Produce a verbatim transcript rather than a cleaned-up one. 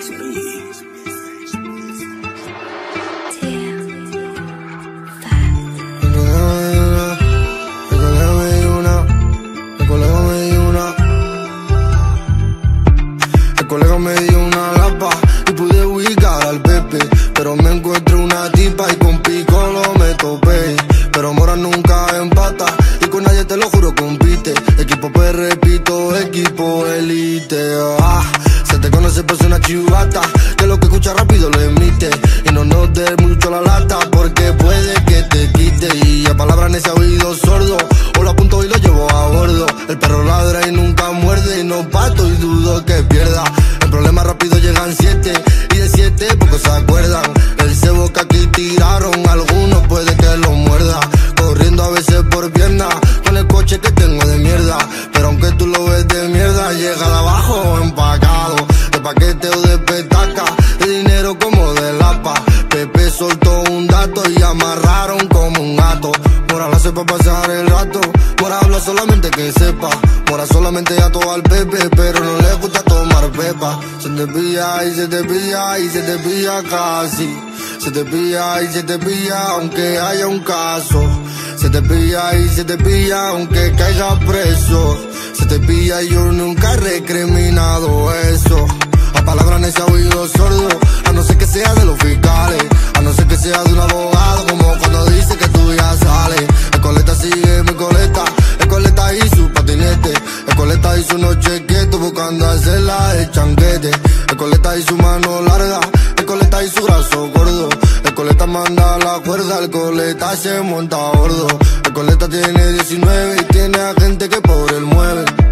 El colega me dio una lapa y pude ubicar al Pepe, pero me encuentro una tipa y con Piccolo me topé. Pero Mora nunca empata y con nadie, te lo juro, compite. Equipo P, repito, equipo elite. Ah, se te conoce persona chivata, que lo que escucha rápido lo emite. Y no nos des mucho la lata porque puede que te quite. Y a palabras en ese oído sordo, o lo apunto y lo llevo a bordo. El perro ladra y nunca muerde y no pato y dudo que pierda. El problema rápido llegan siete y de siete pocos se acuerdan. El cebo que aquí tiraron, algunos puede que lo muerda. Corriendo a veces por pierna, con el coche que tengo de mierda. Pero aunque tú lo ves de mierda, llega de abajo empacado. De paquete o de petaca, de dinero como de lapa. Pepe soltó un dato y amarraron como un gato. Mora la hace pa' pasar el rato, Mora habla solamente que sepa. Mora solamente a todo al Pepe, pero no le gusta tomar pepa. Se te pilla y se te pilla y se te pilla casi. Se te pilla y se te pilla aunque haya un caso. Se te pilla y se te pilla aunque caiga preso. Se te pilla y yo nunca he recriminado eso. A palabras en ese oído sordo, a no ser que sea de los fiscales, a no ser que sea de un abogado, como cuando dice que tú ya sales. El coleta sigue mi coleta, el coleta y su patinete. El coleta y su noche quieto buscando hacerla de changuete. El coleta y su mano larga, el coleta y su brazo gordo. El coleta manda la cuerda, el coleta se monta gordo. El coleta tiene diecinueve y tiene a gente que por él mueve.